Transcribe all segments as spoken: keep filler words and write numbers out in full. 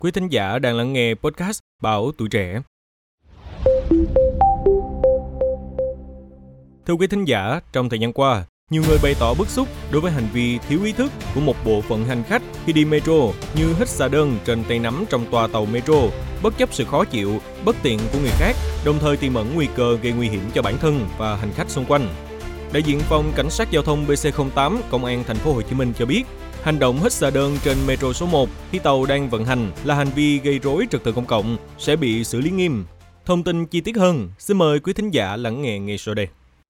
Quý thính giả đang lắng nghe podcast Báo Tuổi Trẻ. Thưa quý thính giả, trong thời gian qua, nhiều người bày tỏ bức xúc đối với hành vi thiếu ý thức của một bộ phận hành khách khi đi metro như hít xà đơn trên tay nắm trong toa tàu metro, bất chấp sự khó chịu, bất tiện của người khác, đồng thời tiềm ẩn nguy cơ gây nguy hiểm cho bản thân và hành khách xung quanh. Đại diện phòng cảnh sát giao thông B C không tám Công an Thành phố Hồ Chí Minh cho biết, hành động hít xà đơn trên metro số một khi tàu đang vận hành là hành vi gây rối trật tự công cộng, sẽ bị xử lý nghiêm. Thông tin chi tiết hơn, xin mời quý thính giả lắng nghe ngay sau đây.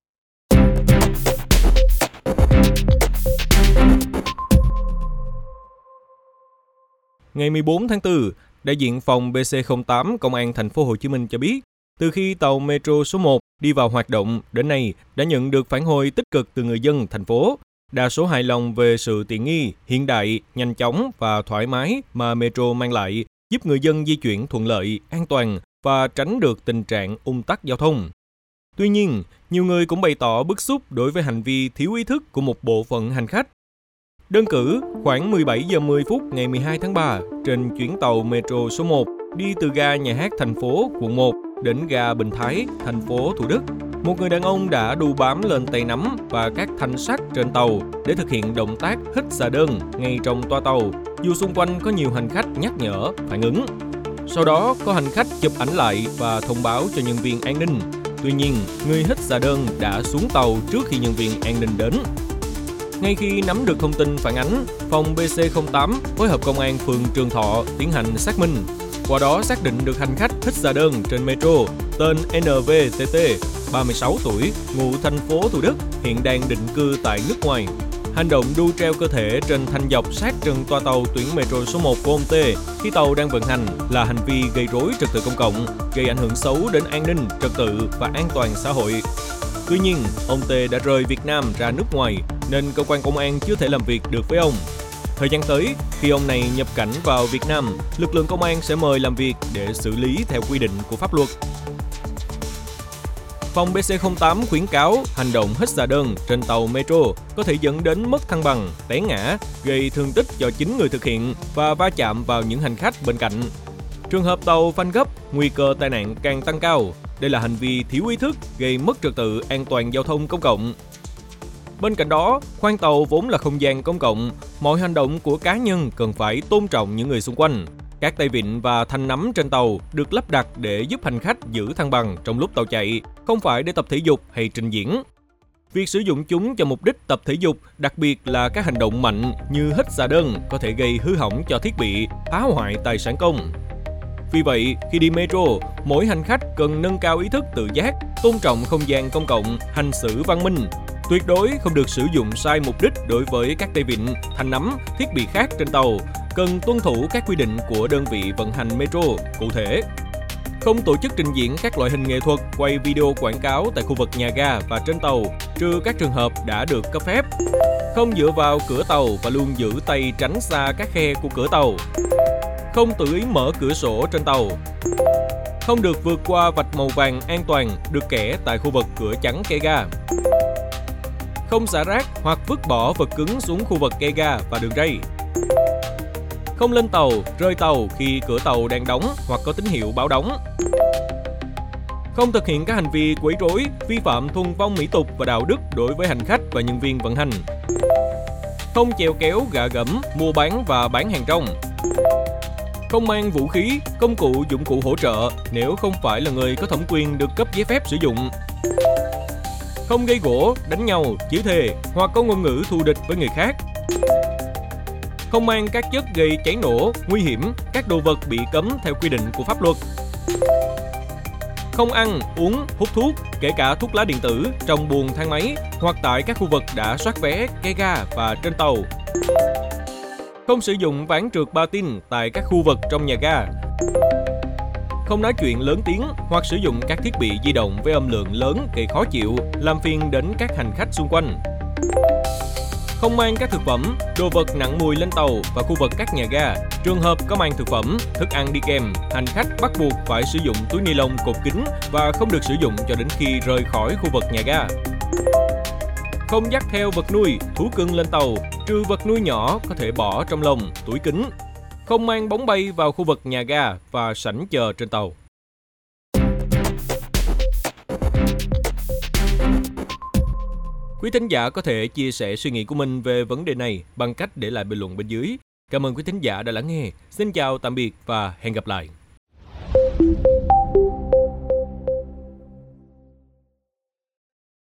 Ngày mười bốn tháng tư, đại diện phòng B C không tám Công an Thành phố Hồ Chí Minh cho biết, từ khi tàu metro số một đi vào hoạt động đến nay đã nhận được phản hồi tích cực từ người dân thành phố. Đa số hài lòng về sự tiện nghi, hiện đại, nhanh chóng và thoải mái mà metro mang lại, giúp người dân di chuyển thuận lợi, an toàn và tránh được tình trạng ùn tắc giao thông. Tuy nhiên, nhiều người cũng bày tỏ bức xúc đối với hành vi thiếu ý thức của một bộ phận hành khách. Đơn cử, khoảng mười bảy giờ mười phút ngày mười hai tháng ba, trên chuyến tàu metro số một đi từ ga Nhà hát thành phố quận một đến ga Bình Thái, thành phố Thủ Đức, một người đàn ông đã đu bám lên tay nắm và các thanh sắt trên tàu để thực hiện động tác hít xà đơn ngay trong toa tàu, dù xung quanh có nhiều hành khách nhắc nhở, phản ứng. Sau đó, có hành khách chụp ảnh lại và thông báo cho nhân viên an ninh. Tuy nhiên, người hít xà đơn đã xuống tàu trước khi nhân viên an ninh đến. Ngay khi nắm được thông tin phản ánh, phòng B C không tám phối hợp công an phường Trường Thọ tiến hành xác minh. Qua đó xác định được hành khách hít xà đơn trên metro tên N V T T, ba mươi sáu tuổi, ngụ thành phố Thủ Đức, hiện đang định cư tại nước ngoài. Hành động đu treo cơ thể trên thanh dọc sát chân toa tàu tuyến metro số một của ông T khi tàu đang vận hành là hành vi gây rối trật tự công cộng, gây ảnh hưởng xấu đến an ninh, trật tự và an toàn xã hội. Tuy nhiên, ông T đã rời Việt Nam ra nước ngoài nên cơ quan công an chưa thể làm việc được với ông. Thời gian tới, khi ông này nhập cảnh vào Việt Nam, lực lượng công an sẽ mời làm việc để xử lý theo quy định của pháp luật. Phòng B C không tám khuyến cáo hành động hít xà đơn trên tàu metro có thể dẫn đến mất thăng bằng, té ngã, gây thương tích cho chính người thực hiện và va chạm vào những hành khách bên cạnh. Trường hợp tàu phanh gấp, nguy cơ tai nạn càng tăng cao. Đây là hành vi thiếu ý thức, gây mất trật tự an toàn giao thông công cộng. Bên cạnh đó, khoang tàu vốn là không gian công cộng, mọi hành động của cá nhân cần phải tôn trọng những người xung quanh. Các tay vịn và thanh nắm trên tàu được lắp đặt để giúp hành khách giữ thăng bằng trong lúc tàu chạy, không phải để tập thể dục hay trình diễn. Việc sử dụng chúng cho mục đích tập thể dục, đặc biệt là các hành động mạnh như hít xà đơn có thể gây hư hỏng cho thiết bị, phá hoại tài sản công. Vì vậy, khi đi metro, mỗi hành khách cần nâng cao ý thức tự giác, tôn trọng không gian công cộng, hành xử văn minh. Tuyệt đối không được sử dụng sai mục đích đối với các tay vịn, thanh nắm, thiết bị khác trên tàu. Cần tuân thủ các quy định của đơn vị vận hành metro cụ thể. Không tổ chức trình diễn các loại hình nghệ thuật, quay video quảng cáo tại khu vực nhà ga và trên tàu, trừ các trường hợp đã được cấp phép. Không dựa vào cửa tàu và luôn giữ tay tránh xa các khe của cửa tàu. Không tự ý mở cửa sổ trên tàu. Không được vượt qua vạch màu vàng an toàn được kẻ tại khu vực cửa chắn cây ga. Không xả rác hoặc vứt bỏ vật cứng xuống khu vực cây ga và đường ray. Không lên tàu, rơi tàu khi cửa tàu đang đóng hoặc có tín hiệu báo đóng. Không thực hiện các hành vi quấy rối, vi phạm thuần phong mỹ tục và đạo đức đối với hành khách và nhân viên vận hành. Không chèo kéo, gạ gẫm, mua bán và bán hàng rong. Không mang vũ khí, công cụ, dụng cụ hỗ trợ nếu không phải là người có thẩm quyền được cấp giấy phép sử dụng. Không gây gổ, đánh nhau, chửi thề hoặc có ngôn ngữ thù địch với người khác. Không mang các chất gây cháy nổ, nguy hiểm, các đồ vật bị cấm theo quy định của pháp luật. Không ăn, uống, hút thuốc, kể cả thuốc lá điện tử trong buồng thang máy hoặc tại các khu vực đã soát vé, cây ga và trên tàu. Không sử dụng ván trượt patin tại các khu vực trong nhà ga. Không nói chuyện lớn tiếng hoặc sử dụng các thiết bị di động với âm lượng lớn gây khó chịu, làm phiền đến các hành khách xung quanh. Không mang các thực phẩm, đồ vật nặng mùi lên tàu và khu vực các nhà ga. Trường hợp có mang thực phẩm, thức ăn đi kèm, hành khách bắt buộc phải sử dụng túi ni lông cột kín và không được sử dụng cho đến khi rời khỏi khu vực nhà ga. Không dắt theo vật nuôi, thú cưng lên tàu, trừ vật nuôi nhỏ có thể bỏ trong lồng, túi kính. không mang bóng bay vào khu vực nhà ga và sảnh chờ trên tàu. Quý thính giả có thể chia sẻ suy nghĩ của mình về vấn đề này bằng cách để lại bình luận bên dưới. Cảm ơn quý thính giả đã lắng nghe. Xin chào, tạm biệt và hẹn gặp lại.